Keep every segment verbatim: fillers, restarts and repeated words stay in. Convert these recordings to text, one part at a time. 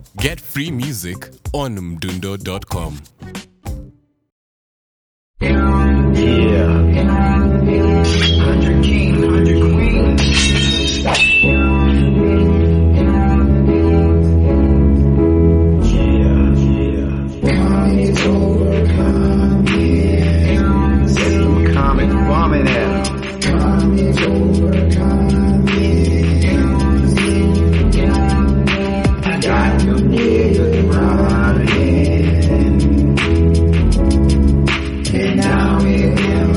Get free music on mdundo dot com. Yeah. Hundred king, hundred queen. Yeah, yeah. Comedy's over, comedy. Say some comic bombing at him. Comedy's over, comedy. I got them niggas running. And now we're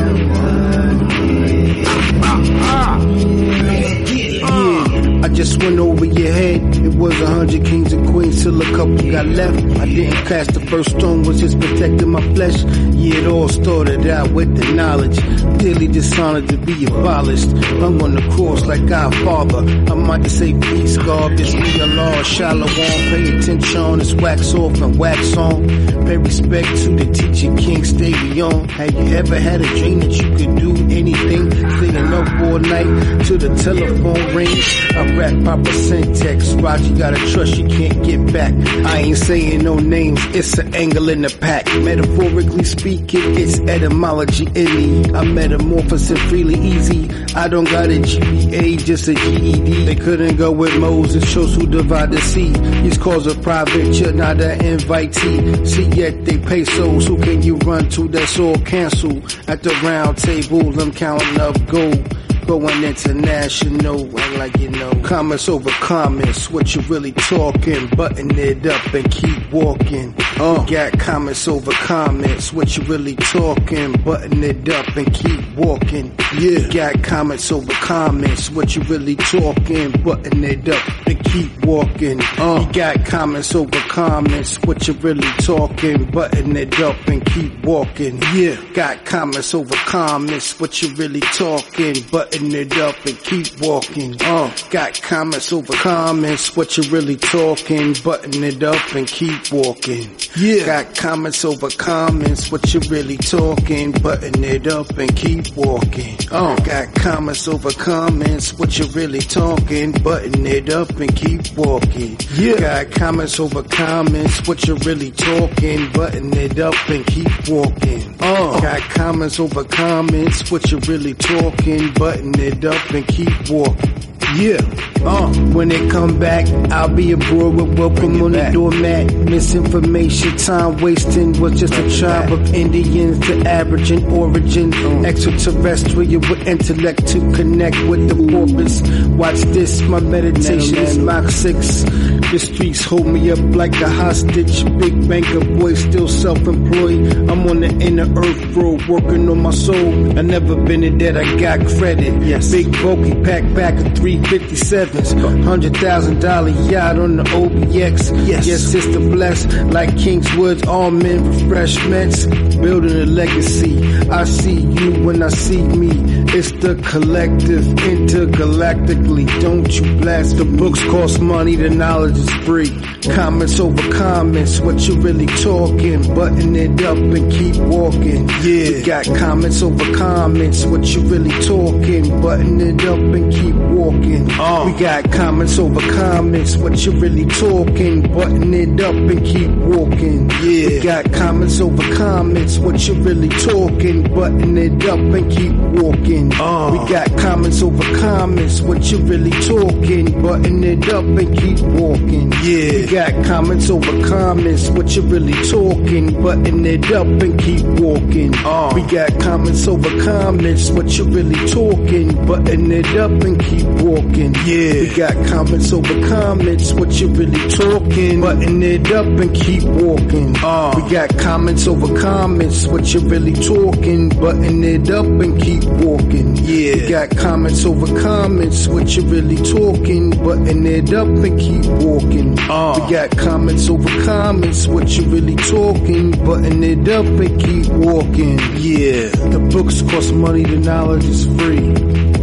I just went over your head. It was a hundred kings and queens till a couple got left. I didn't cast the first stone, was just protecting my flesh. Yeah, it all started out with the knowledge. Dearly dishonored to be abolished. Hung on the cross like our Father. I might just say peace, God. This real law, shallow on. Pay attention, it's wax off and wax on. Pay respect to the teaching king, stay on. Have you ever had a dream that you could do anything? Staying up all night till the telephone rings. I rap proper syntax. Roger, you gotta trust you can't get back. I ain't saying no names, it's an angle in the pack. Metaphorically speaking, it's etymology in me. I metamorphose it freely easy. I don't got a G P A, just a G E D. They couldn't go with Moses, shows who divide the sea. These calls are private, you're not an invitee. See, yet they pay souls. Who can you run to that's all cancel? At the round table, I'm counting up gold. Going international, and like you know, comments over comments, what you really talking, button it up and keep walking. Uh, got comments over comments, what you really talking, button it up and keep walking. Yeah, got comments over comments, what you really talking, button it up and keep walking. Uh, you got comments over comments, what you really talking, button it up and keep walking. Yeah, got comments over comments, what you really talking, button it up and keep walking. Uh, got comments over comments, what you really talking, button it up and keep walking. Yeah, got comments over comments, what you really talking, button it up and keep walking. Uh, got comments over comments, what you really talking, button it up and keep walking. Yeah, got comments over comments, what you really talking, button it up and keep walking. Uh, got comments over comments, what you really talking, button it up and keep walking. Yeah, uh, when they come back, I'll be abroad with welcome on the doormat. Misinformation, time wasting was just a tribe of Indians to average in origin. Extraterrestrial with intellect to connect with the porpoise. Watch this, my meditation is Mach six. The streets hold me up like a hostage. Big banker boy, still self-employed. I'm on the inner earth road, working on my soul. I never been in debt, I got credit. Yes. Big bulky pack back of three fifty-sevens. Hundred thousand dollar yacht on the O B X. Yes, yes, it's the blessed like Kingswood's almond refreshments. Building a legacy. I see you when I see me. It's the collective intergalactically. Don't you blast. The books cost money, the knowledge is free. Comments over comments, what you really talking, button it up and keep walking. Yeah, you got comments over comments, what you really talking, button it up and keep walking. Uh, we got comments over comments, what you really talking, button it up and keep walking. Yeah, we got comments over comments, what you really talking, button it up and keep walking. Uh, we got comments over comments, what you really talking, button it up and keep walking. Yeah, we got comments over comments, what you really talking, button it up and keep walking. Uh, we got comments over comments, what you really talking, button it up and keep walking. Yeah, we got comments over comments, what you really talking, button it up and keep walking. Uh, we got comments over comments, what you really talking, button it up and keep walking. Yeah, we got comments over comments, what you really talking, button it up and keep walking. Uh, we got comments over comments, what you really talking, button it up and keep walking. Yeah, the books cost money, the knowledge is free.